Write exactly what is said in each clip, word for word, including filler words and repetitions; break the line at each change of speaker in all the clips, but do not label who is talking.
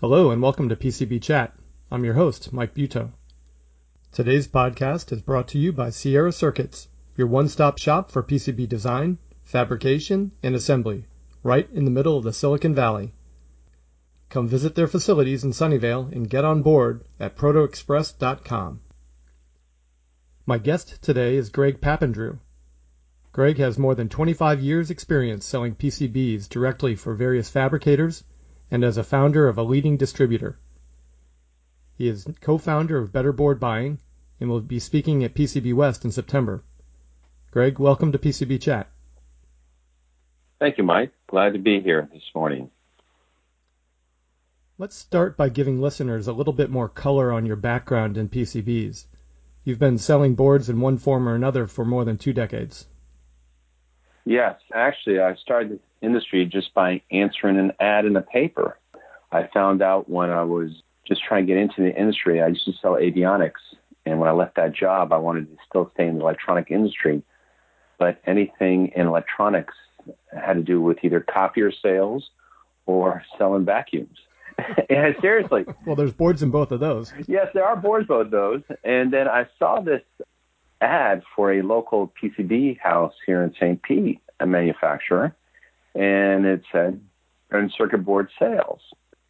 Hello and welcome to P C B Chat. I'm your host, Mike Buto. Today's podcast is brought to you by Sierra Circuits, your one-stop shop for P C B design, fabrication, and assembly, right in the middle of the Silicon Valley. Come visit their facilities in Sunnyvale and get on board at proto express dot com. My guest today is Greg Papandrew. Greg has more than twenty-five years experience selling P C Bs directly for various fabricators and as a founder of a leading distributor. He is co-founder of Better Board Buying and will be speaking at P C B West in September. Greg, welcome to P C B Chat.
Thank you, Mike. Glad to be here this morning.
Let's start by giving listeners a little bit more color on your background in P C Bs. You've been selling boards in one form or another for more than two decades.
Yes, actually, I started this industry just by answering an ad in the paper. I found out when I was just trying to get into the industry, I used to sell avionics. And when I left that job, I wanted to still stay in the electronic industry. But anything in electronics had to do with either copier sales or selling vacuums. And seriously.
Well, there's boards in both of those.
Yes, there are boards both of those. And then I saw this ad for a local P C B house here in Saint Pete, a manufacturer, and it said printed circuit board sales.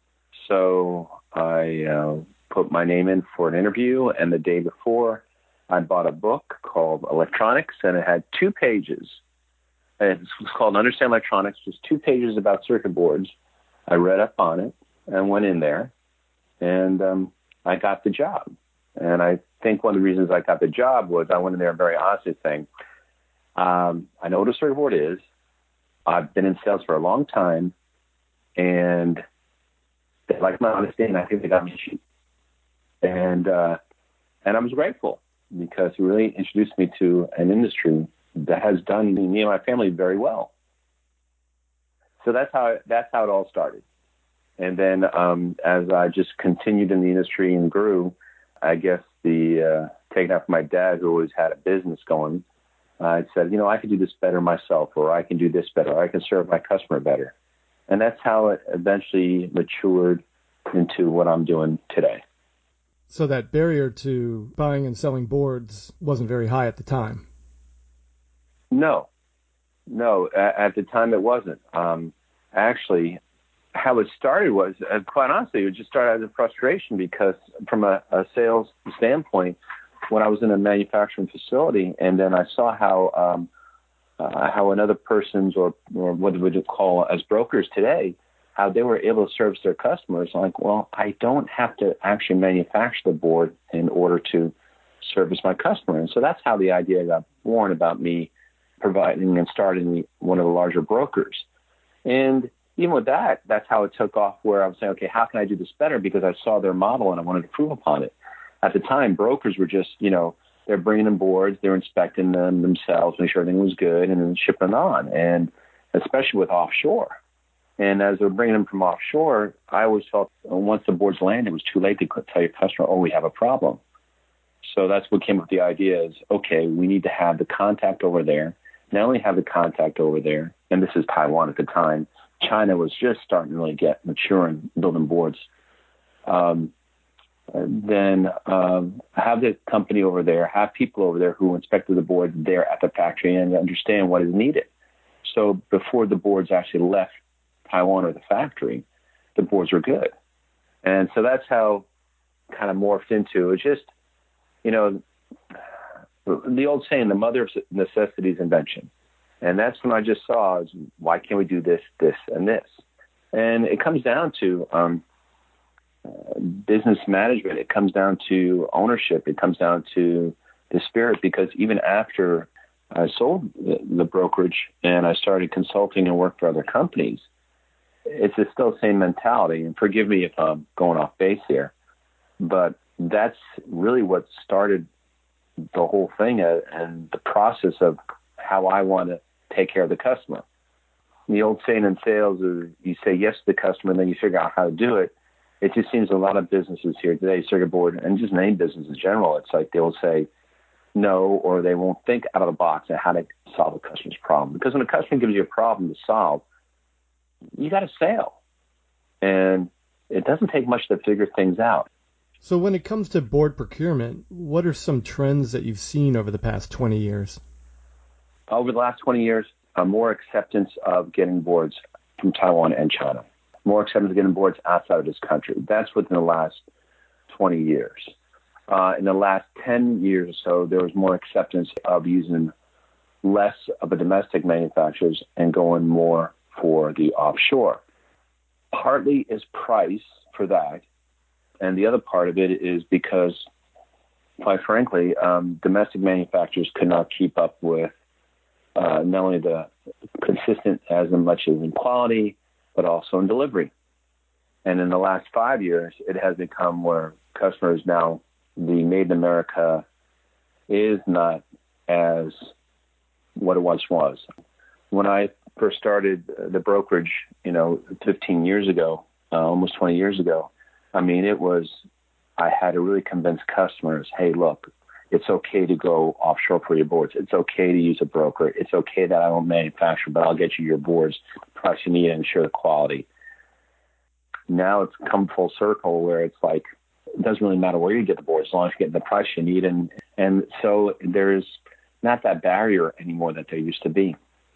So I uh, put my name in for an interview, and the day before, I bought a book called Electronics, and it had two pages. It was called Understand Electronics, just two pages about circuit boards. I read up on it and went in there, and um, I got the job. And I think one of the reasons I got the job was I went in there very honestly saying, um, I know what a circuit board is. I've been in sales for a long time, and they like my honesty, and I think they got me cheap. And uh, and I was grateful because it really introduced me to an industry that has done me and my family very well. So that's how that's how it all started. And then um, as I just continued in the industry and grew, I guess the uh, taking after my dad, who always had a business going, uh, I said, you know, I can do this better myself, or I can do this better, or I can serve my customer better. And that's how it eventually matured into what I'm doing today.
So that barrier to buying and selling boards wasn't very high at the time.
No, no, at, at the time it wasn't. Um, actually, how it started was, uh, quite honestly, it just started as a frustration because from a, a sales standpoint, when I was in a manufacturing facility, and then I saw how um, uh, how another person's, or, or what we would call as brokers today, how they were able to service their customers. I'm like, well, I don't have to actually manufacture the board in order to service my customer. And so that's how the idea got born about me providing and starting one of the larger brokers. And even with that, that's how it took off, where I was saying, okay, how can I do this better? Because I saw their model and I wanted to improve upon it. At the time, brokers were just, you know, they're bringing in boards, they're inspecting them themselves, make sure everything was good, and then shipping them on, and especially with offshore. And as they're bringing them from offshore, I always felt once the boards landed, it was too late to tell your customer, oh, we have a problem. So that's what came up with the idea is, okay, we need to have the contact over there, not only have the contact over there, and this is Taiwan at the time, China was just starting to really get mature in building boards. Um, then um, have the company over there, have people over there who inspected the boards there at the factory and understand what is needed. So before the boards actually left Taiwan or the factory, the boards were good. And so that's how kind of morphed into it. Just, you know, the old saying, the mother of necessity is invention. And that's when I just saw is, why can't we do this, this, and this? And it comes down to um, uh, business management. It comes down to ownership. It comes down to the spirit, because even after I sold the, the brokerage and I started consulting and worked for other companies, it's a still the same mentality. And forgive me if I'm going off base here, but that's really what started the whole thing uh, and the process of how I want to take care of the customer. The old saying in sales is you say yes to the customer and then you figure out how to do it. It just seems a lot of businesses here today, circuit board and just name business in general, it's like they'll say no, or they won't think out of the box on how to solve a customer's problem. Because when a customer gives you a problem to solve, you got a sale. And it doesn't take much to figure things out.
So when it comes to board procurement, what are some trends that you've seen over the past twenty years?
Over the last twenty years, uh, more acceptance of getting boards from Taiwan and China. More acceptance of getting boards outside of this country. That's within the last twenty years. Uh, in the last ten years or so, there was more acceptance of using less of the domestic manufacturers and going more for the offshore. Partly is price for that, and the other part of it is because, quite frankly, um, domestic manufacturers could not keep up with uh, not only the consistent as much as in quality, but also in delivery. And in the last five years, it has become where customers now, the Made in America is not as what it once was. When I first started the brokerage, you know, fifteen years ago, uh, almost twenty years ago, I mean, it was, I had to really convince customers, hey, look, it's okay to go offshore for your boards. It's okay to use a broker. It's okay that I don't manufacture, but I'll get you your boards, the price you need, and ensure the quality. Now it's come full circle where it's like, it doesn't really matter where you get the boards as long as you get the price you need. And, and so there's not that barrier anymore that there used to be.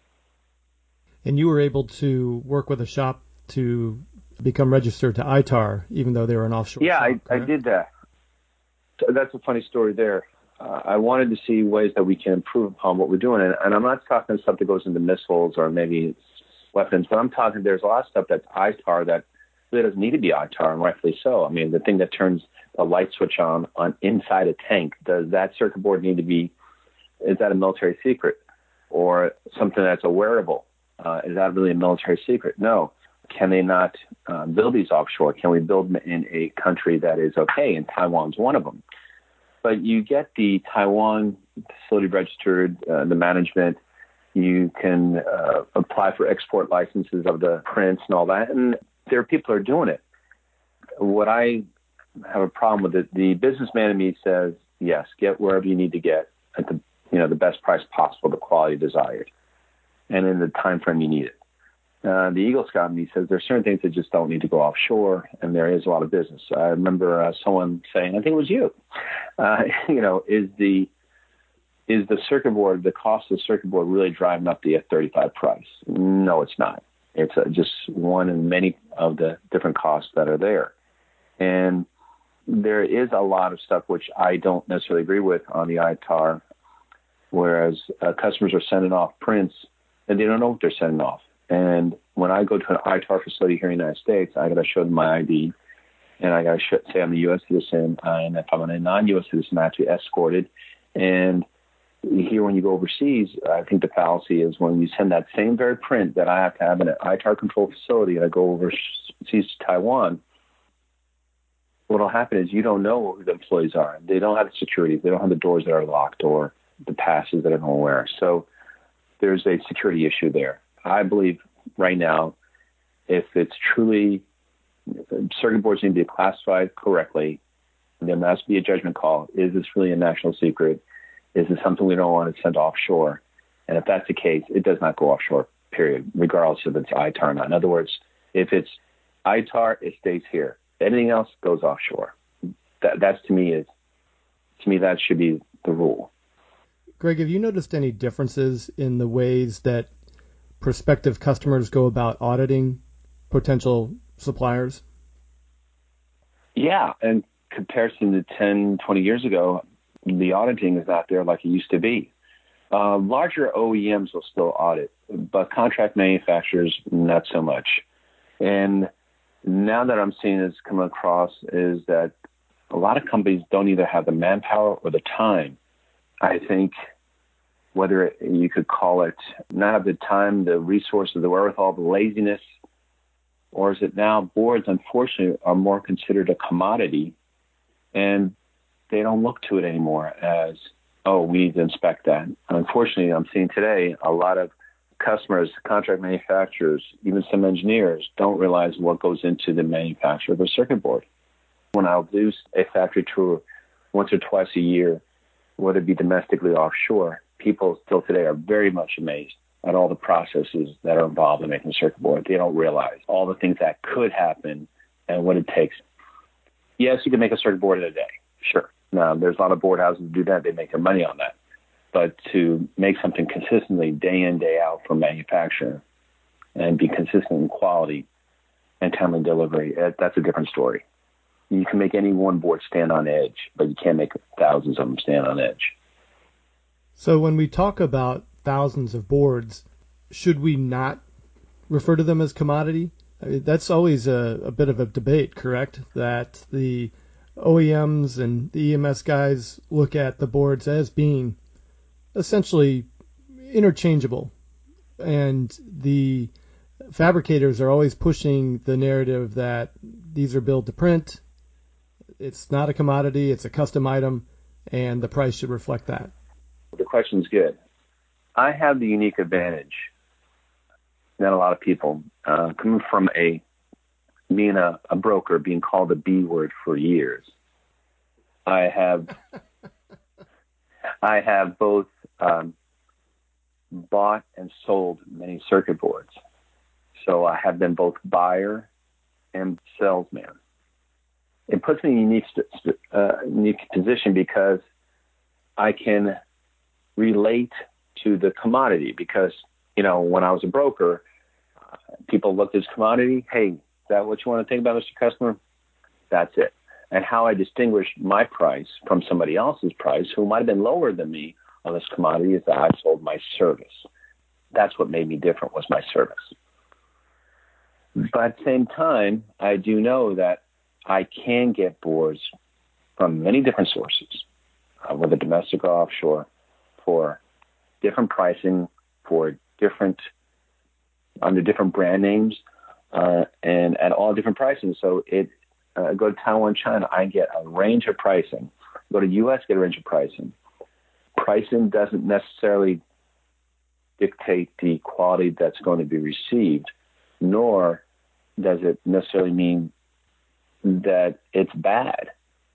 And you were able to work with a shop to become registered to I T A R, even though they were an offshore
yeah,
shop,
I, I did that. So that's a funny story there. Uh, I wanted to see ways that we can improve upon what we're doing. And, and I'm not talking stuff that goes into missiles or maybe weapons, but I'm talking there's a lot of stuff that's I T A R that really doesn't need to be I T A R, and rightfully so. I mean, the thing that turns a light switch on, on inside a tank, does that circuit board need to be, is that a military secret? Or something that's a wearable? Uh, is that really a military secret? No. Can they not uh, build these offshore? Can we build them in a country that is okay? And Taiwan's one of them. But you get the Taiwan facility registered, uh, the management. You can uh, apply for export licenses of the prints and all that. And there are people who are doing it. What I have a problem with it, the businessman in me says, yes, get wherever you need to get at the, you know, the best price possible, the quality desired, and in the time frame you need it. Uh, the Eagle Scout in me says there's certain things that just don't need to go offshore, and there is a lot of business. I remember uh, someone saying, I think it was you, uh, you know, is the is the circuit board, the cost of the circuit board really driving up the F thirty-five price? No, it's not. It's uh, just one in many of the different costs that are there. And there is a lot of stuff which I don't necessarily agree with on the I T A R, whereas uh, customers are sending off prints and they don't know what they're sending off. And when I go to an I T A R facility here in the United States, I got to show them my I D, and I got to sh- say I'm a U S citizen, uh, and if I'm a non-U S citizen, I have to be escorted. And here, when you go overseas, I think the fallacy is when you send that same very print that I have to have in an I T A R controlled facility, and I go overseas to Taiwan, what will happen is you don't know who the employees are. They don't have the security. They don't have the doors that are locked or the passes that are nowhere. So there's a security issue there. I believe right now, if it's truly, if circuit boards need to be classified correctly, there must be a judgment call. Is this really a national secret? Is this something we don't want to send offshore? And if that's the case, it does not go offshore, period, regardless if it's I T A R or not. In other words, if it's I T A R, it stays here. Anything else goes offshore. That, that's to me is, to me, that should be the rule.
Greg, have you noticed any differences in the ways that prospective customers go about auditing potential suppliers?
Yeah, in comparison to ten, twenty years ago, the auditing is not there like it used to be. Uh, larger O E Ms will still audit, but contract manufacturers, not so much. And now that I'm seeing this come across is that a lot of companies don't either have the manpower or the time. I think whether you could call it not have the time, the resources, the wherewithal, the laziness, or is it now boards, unfortunately, are more considered a commodity, and they don't look to it anymore as, oh, we need to inspect that. Unfortunately, I'm seeing today a lot of customers, contract manufacturers, even some engineers don't realize what goes into the manufacture of a circuit board. When I'll do a factory tour once or twice a year, whether it be domestically or offshore, people still today are very much amazed at all the processes that are involved in making a circuit board. They don't realize all the things that could happen and what it takes. Yes, you can make a circuit board in a day. Sure. Now, there's a lot of board houses that do that. They make their money on that. But to make something consistently day in, day out from manufacturer and be consistent in quality and timely delivery, that's a different story. You can make any one board stand on edge, but you can't make thousands of them stand on edge.
So when we talk about thousands of boards, should we not refer to them as commodity? I mean, that's always a, a bit of a debate, correct? That the O E Ms and the E M S guys look at the boards as being essentially interchangeable, and the fabricators are always pushing the narrative that these are built to print. It's not a commodity, it's a custom item, and the price should reflect that.
The question's good. I have the unique advantage, not a lot of people, uh, coming from a, being a, a broker, being called a B word for years. I have, I have both um, bought and sold many circuit boards. So I have been both buyer and salesman. It puts me in a unique, uh, unique position because I can relate to the commodity because, you know, when I was a broker, uh, people looked at this commodity. Hey, is that what you want to think about, Mister Customer? That's it. And how I distinguished my price from somebody else's price, who might have been lower than me on this commodity, is that I sold my service. That's what made me different, was my service. But at the same time, I do know that I can get boards from many different sources, uh, whether domestic or offshore, for different pricing, for different, under different brand names, uh, and at all different pricing. So it, uh, go to Taiwan, China, I get a range of pricing. Go to U S, get a range of pricing. Pricing doesn't necessarily dictate the quality that's going to be received, nor does it necessarily mean that it's bad.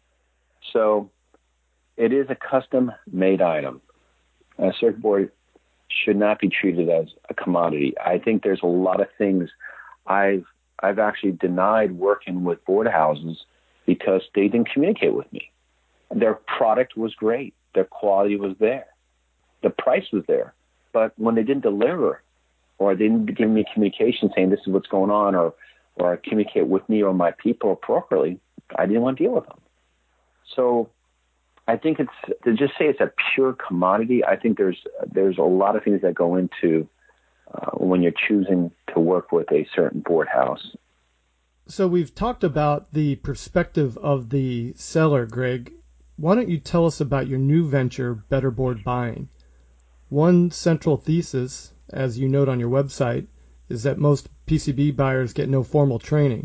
So it is a custom-made item. A circuit board should not be treated as a commodity. I think there's a lot of things I've I've actually denied working with board houses because they didn't communicate with me. Their product was great. Their quality was there. The price was there. But when they didn't deliver, or they didn't give me communication saying this is what's going on, or or communicate with me or my people appropriately, I didn't want to deal with them. So I think it's, to just say it's a pure commodity, I think there's there's a lot of things that go into uh, when you're choosing to work with a certain board house.
So we've talked about the perspective of the seller, Greg. Why don't you tell us about your new venture, Better Board Buying? One central thesis, as you note on your website, is that most P C B buyers get no formal training.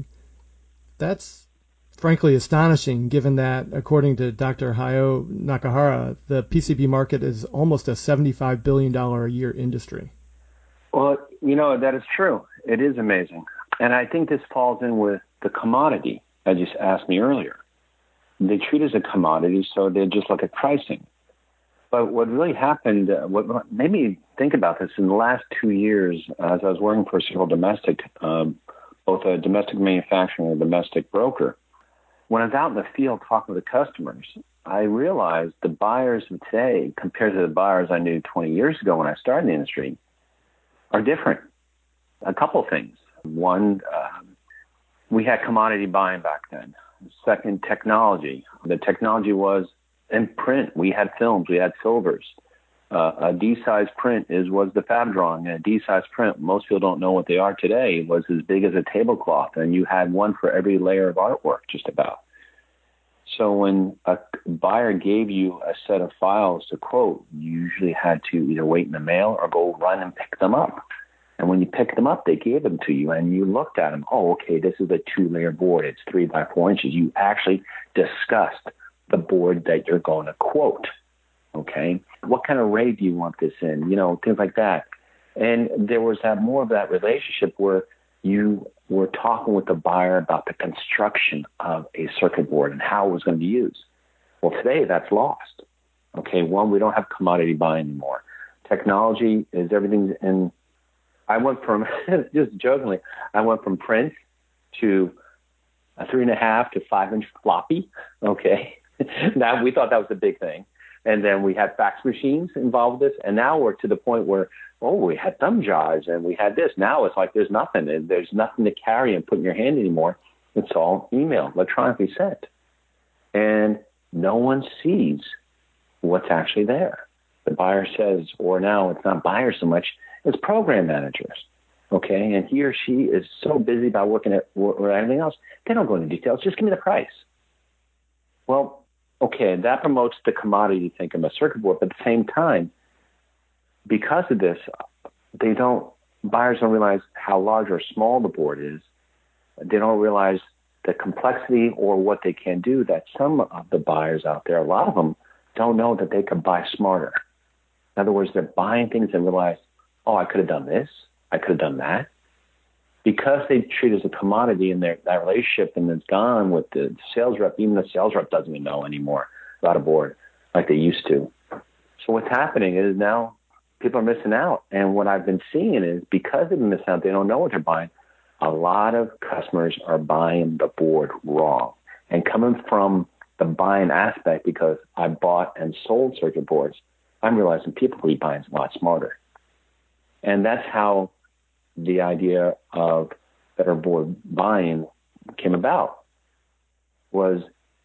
That's frankly astonishing, given that, according to Doctor Hayao Nakahara, the P C B market is almost a seventy-five billion dollars a year industry.
Well, you know, that is true. It is amazing. And I think this falls in with the commodity, as you asked me earlier. They treat it as a commodity, so they just look at pricing. But what really happened, uh, what made me think about this in the last two years, uh, as I was working for several domestic, um, both a domestic manufacturer and a domestic broker, when I was out in the field talking with the customers, I realized the buyers of today, compared to the buyers I knew twenty years ago when I started in the industry, are different. A couple of things. One, um, we had commodity buying back then. Second, technology. The technology was in print. We had films. We had silvers. Uh, a D-size print is was the fab drawing. And a D-size print, most people don't know what they are today, was as big as a tablecloth, and you had one for every layer of artwork, just about. So when a buyer gave you a set of files to quote, you usually had to either wait in the mail or go run and pick them up. And when you picked them up, they gave them to you, and you looked at them. Oh, okay, this is a two-layer board. It's three by four inches. You actually discussed the board that you're going to quote. Okay, what kind of ray do you want this in? You know, things like that. And there was that more of that relationship where you were talking with the buyer about the construction of a circuit board and how it was going to be used. Well, today that's lost. Okay, one, we don't have commodity buying anymore. Technology is everything in. I went from, just jokingly, I went from print to a three and a half to five inch floppy. Okay. Now we thought that was a big thing. And then we had fax machines involved with this. And now we're to the point where, oh, we had thumb drives and we had this. Now it's like there's nothing. There's nothing to carry and put in your hand anymore. It's all email, electronically sent. And no one sees what's actually there. The buyer says, or now it's not buyers so much, it's program managers. Okay. And he or she is so busy by working at or anything else, they don't go into details. Just give me the price. Well, okay, that promotes the commodity thinking of a circuit board, but at the same time, because of this, they don't, buyers don't realize how large or small the board is. They don't realize the complexity or what they can do that some of the buyers out there, a lot of them, don't know that they could buy smarter. In other words, they're buying things and realize, oh, I could have done this, I could have done that. Because they treat it as a commodity in their that relationship and it's gone with the sales rep, even the sales rep doesn't even know anymore about a board like they used to. So what's happening is now people are missing out. And what I've been seeing is because they've been missing out, they don't know what they're buying. A lot of customers are buying the board wrong. And coming from the buying aspect, because I bought and sold circuit boards, I'm realizing people will be buying a lot smarter. And that's how the idea of better board buying came about. Was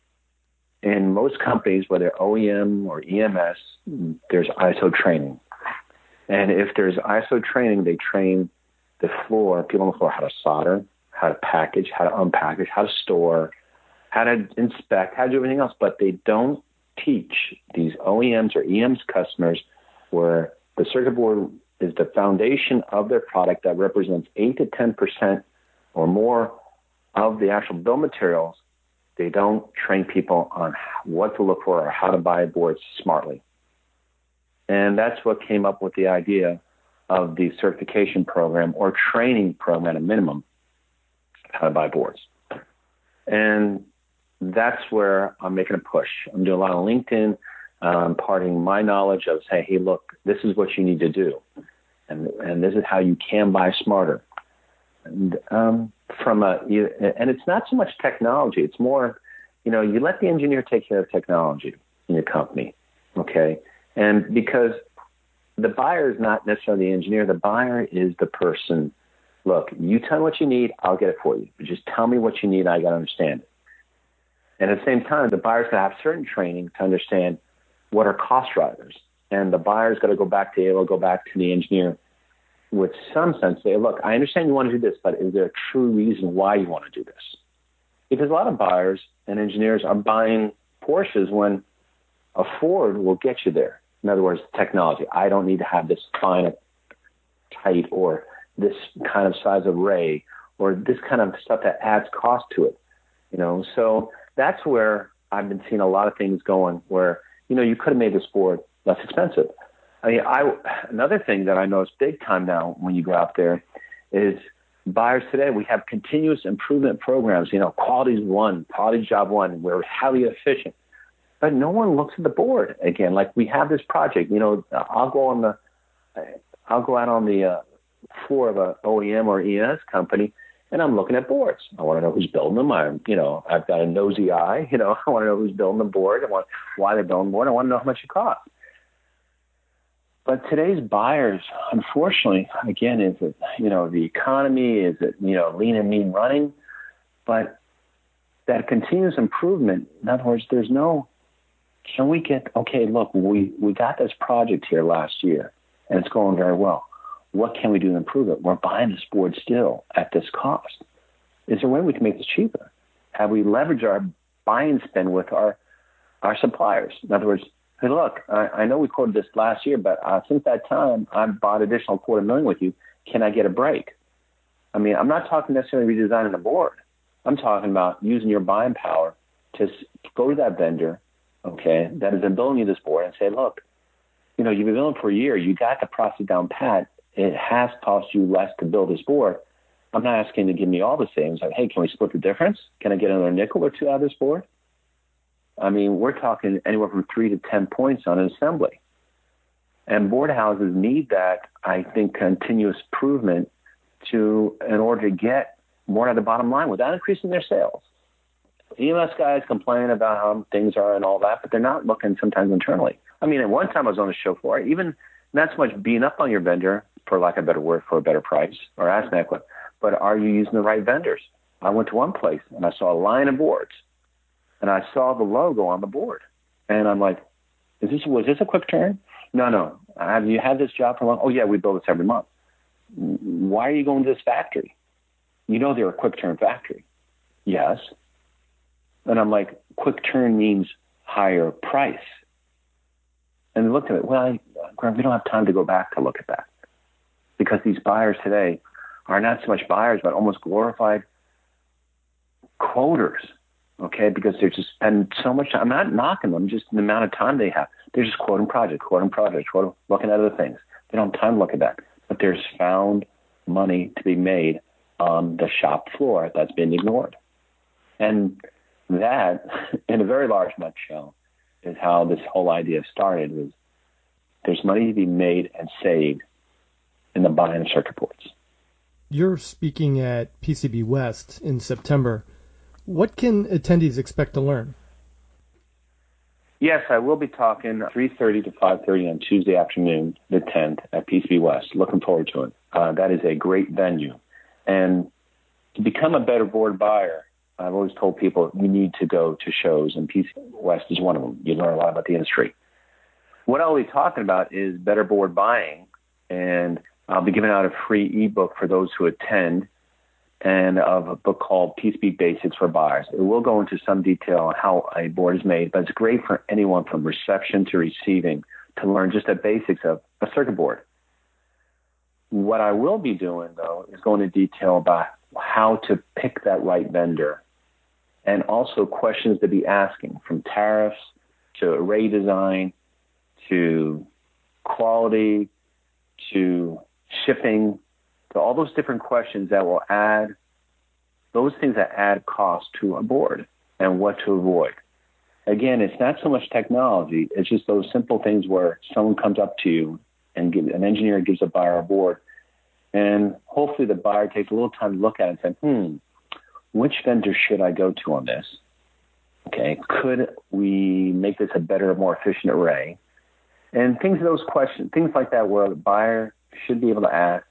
in most companies, whether O E M or E M S, there's I S O training. And if there's I S O training, they train the floor, people on the floor, how to solder, how to package, how to unpackage, how to store, how to inspect, how to do everything else. But they don't teach these O E Ms or E Ms customers where the circuit board is the foundation of their product that represents eight to ten percent or more of the actual bill materials. They don't train people on what to look for or how to buy boards smartly. And that's what came up with the idea of the certification program or training program at a minimum, how to buy boards. And that's where I'm making a push. I'm doing a lot of LinkedIn, um, imparting my knowledge of saying, hey, look, this is what you need to do. And, and this is how you can buy smarter. And um, from a, you, and it's not so much technology. It's more, you know, you let the engineer take care of technology in your company, okay? And because the buyer is not necessarily the engineer. The buyer is the person. Look, you tell me what you need, I'll get it for you. But just tell me what you need, I got to understand it. And at the same time, the buyer's got to have certain training to understand what are cost drivers. And the buyer's got to go back to able to go back to the engineer with some sense, say, look, I understand you want to do this, but is there a true reason why you want to do this? Because a lot of buyers and engineers are buying Porsches when a Ford will get you there. In other words, technology. I don't need to have this fine tight or this kind of size array or this kind of stuff that adds cost to it. You know, so that's where I've been seeing a lot of things going where, you know, you could have made this board less expensive. I mean, I, another thing that I notice big time now when you go out there is buyers today, we have continuous improvement programs, you know, quality one, quality job one, we're highly efficient. But no one looks at the board again. Like we have this project, you know, I'll go on the, I'll go out on the uh, floor of a O E M or E S company and I'm looking at boards. I want to know who's building them. I'm, you know, I've got a nosy eye, you know, I want to know who's building the board. I want why they're building the board. I want to know how much it costs. But today's buyers, unfortunately, again, is it, you know, the economy, is it, you know, lean and mean running? But that continuous improvement, in other words, there's no, can we get, okay, look, we, we got this project here last year and it's going very well. What can we do to improve it? We're buying this board still at this cost. Is there a way we can make this cheaper? Have we leveraged our buying spend with our, our suppliers? In other words, hey, look, I, I know we quoted this last year, but uh, since that time, I've bought additional quarter million with you. Can I get a break? I mean, I'm not talking necessarily redesigning the board. I'm talking about using your buying power to go to that vendor, okay, that has been building you this board and say, look, you know, you've been building for a year. You got the process down pat. It has cost you less to build this board. I'm not asking you to give me all the savings. Like, hey, can we split the difference? Can I get another nickel or two out of this board? I mean, we're talking anywhere from three to ten points on an assembly. And board houses need that, I think, continuous improvement to, in order to get more at the bottom line without increasing their sales. E M S guys complain about how things are and all that, but they're not looking sometimes internally. I mean, at one time I was on the show floor, even not so much beating up on your vendor, for lack of a better word, for a better price, or asking that question, but are you using the right vendors? I went to one place and I saw a line of boards, and I saw the logo on the board, and I'm like, "Is this was this a quick turn?" No, no. Have you had this job for long? Oh yeah, we build this every month. Why are you going to this factory? You know they're a quick turn factory. Yes. And I'm like, quick turn means higher price. And they looked at it. Well, I, Graham, we don't have time to go back to look at that, because these buyers today are not so much buyers, but almost glorified quoters. Okay, because they're just spending so much time. I'm not knocking them, just the amount of time they have. They're just quoting projects, quoting projects, quoting, looking at other things. They don't have time to look at that. But there's found money to be made on the shop floor that's been ignored. And that, in a very large nutshell, is how this whole idea started. Was there's money to be made and saved in the buying of circuit boards.
You're speaking at P C B West in September. What can attendees expect to learn?
Yes, I will be talking three thirty to five thirty on Tuesday afternoon, the tenth, at P C B West. Looking forward to it. Uh, that is a great venue. And to become a better board buyer, I've always told people you need to go to shows, and P C B West is one of them. You learn a lot about the industry. What I'll be talking about is better board buying, and I'll be giving out a free ebook for those who attend, and of a book called P C B Basics for Buyers. It will go into some detail on how a board is made, but it's great for anyone from reception to receiving to learn just the basics of a circuit board. What I will be doing, though, is going into detail about how to pick that right vendor, and also questions to be asking, from tariffs to array design to quality to shipping, to all those different questions that will add, those things that add cost to a board, and what to avoid. Again, it's not so much technology, it's just those simple things where someone comes up to you and give, an engineer gives a buyer a board, and hopefully the buyer takes a little time to look at it and say, hmm, which vendor should I go to on this? Okay, could we make this a better, more efficient array? And things, those questions, things like that, where the buyer should be able to ask,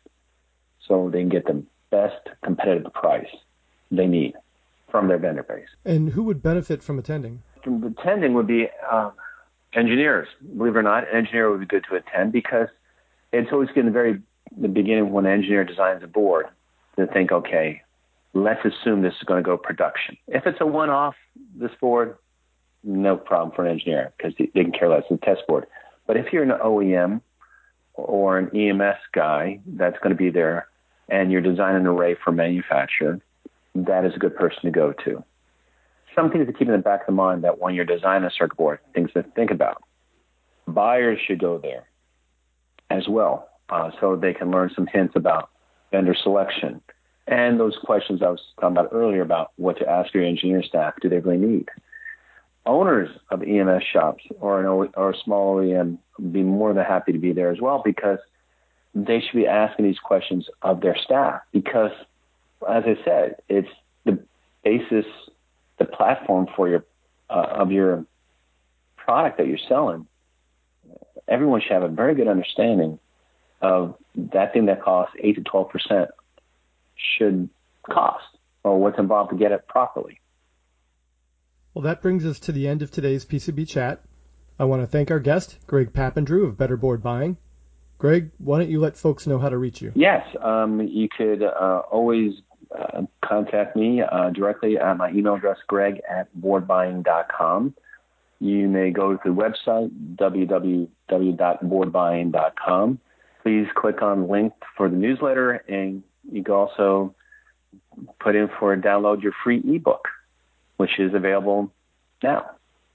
so they can get the best competitive price they need from their vendor base.
And who would benefit from attending?
From attending would be um, engineers. Believe it or not, an engineer would be good to attend, because it's always good in the very the beginning when an engineer designs a board to think, okay, let's assume this is going to go production. If it's a one-off, this board, no problem for an engineer, because they, they can care less. It's a test board. But if you're an O E M or an E M S guy that's going to be there, and you're designing an array for manufacture, that is a good person to go to. Some things to keep in the back of the mind that when you're designing a circuit board, things to think about. Buyers should go there as well, uh, so they can learn some hints about vendor selection and those questions I was talking about earlier about what to ask your engineer staff, do they really need? Owners of E M S shops or an o, or a small O E M would be more than happy to be there as well, because they should be asking these questions of their staff, because, as I said, it's the basis, the platform for your uh, of your product that you're selling. Everyone should have a very good understanding of that thing that costs eight to twelve percent should cost, or what's involved to get it properly.
Well, that brings us to the end of today's P C B Chat. I want to thank our guest, Greg Papandrew of Better Board Buying. Greg, why don't you let folks know how to reach you?
Yes, um, you could uh, always uh, contact me uh, directly at my email address, greg at board buying dot com. You may go to the website, w w w dot board buying dot com. Please click on the link for the newsletter, and you can also put in for download your free ebook, which is available now.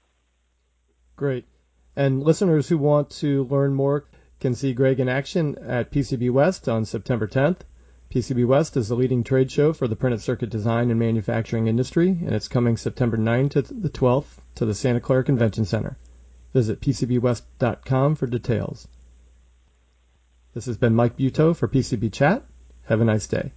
Great. And listeners who want to learn more can see Greg in action at P C B West on September tenth. P C B West is the leading trade show for the printed circuit design and manufacturing industry, and it's coming September ninth to the twelfth to the Santa Clara Convention Center. Visit p c b west dot com for details. This has been Mike Buteau for P C B Chat. Have a nice day.